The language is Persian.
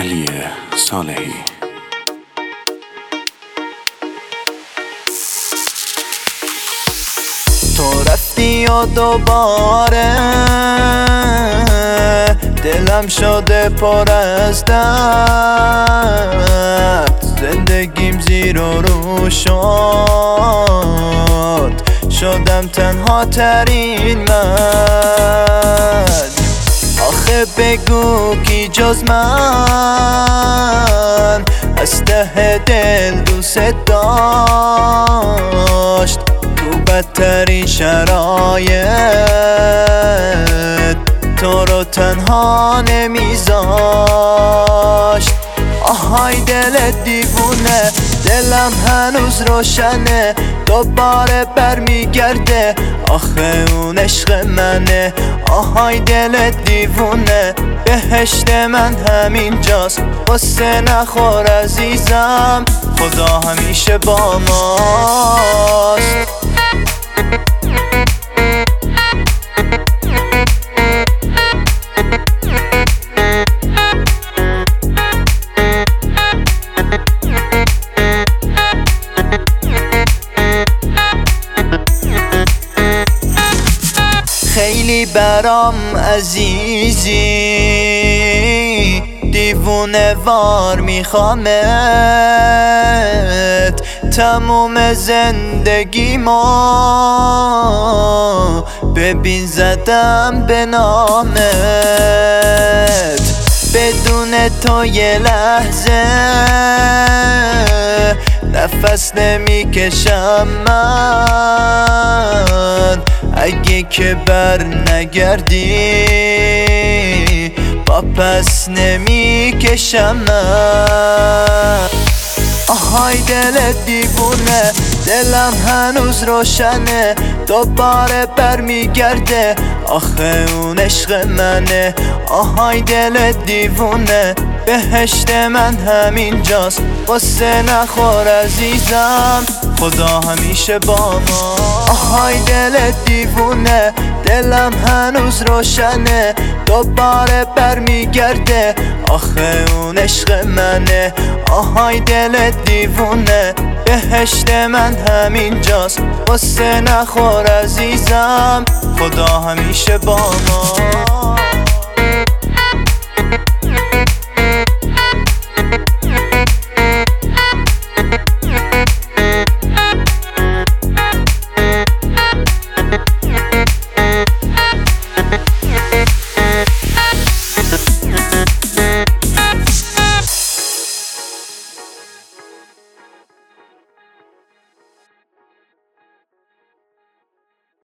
علی صالحی. تو رفتی و دوباره دلم شده پر از درد، زندگیم زیر و رو شدم تنها ترین مرد. آخه بگو کی جز من از ته دل دوست داشت، تو بدترین شرایط تو رو تنها نمیذاشت. آهای دل دیوونه، دلم هنوز روشنه، دوباره برمیگرده، آخه اون عشق منه. آهای دل دیوونه، بهشت من همین جاست، قصه نخور عزیزم، خدا همیشه با ماست. خیلی برام عزیزی، دیوونه وار میخوامت، تموم زندگیمو ببین زدم به نامت. بدون تو یه لحظه نفس نمیکشم من، اگه که بر نگردی با پس نمیکشم من. آهای دل دیوونه، دلم هنوز روشنه، دوباره برمیگرده، آخه اون عشق منه. آهای دل دیوونه، بهشت من همین جاست، قصه نخور عزیزم، خدا همیشه با ما. آهای دل دیوونه، دلم هنوز روشنه، دوباره برمیگرده، آخه اون عشق منه. آهای دل دیوونه، بهشت من همین جاست، قصه نخور عزیزم، خدا همیشه با ما.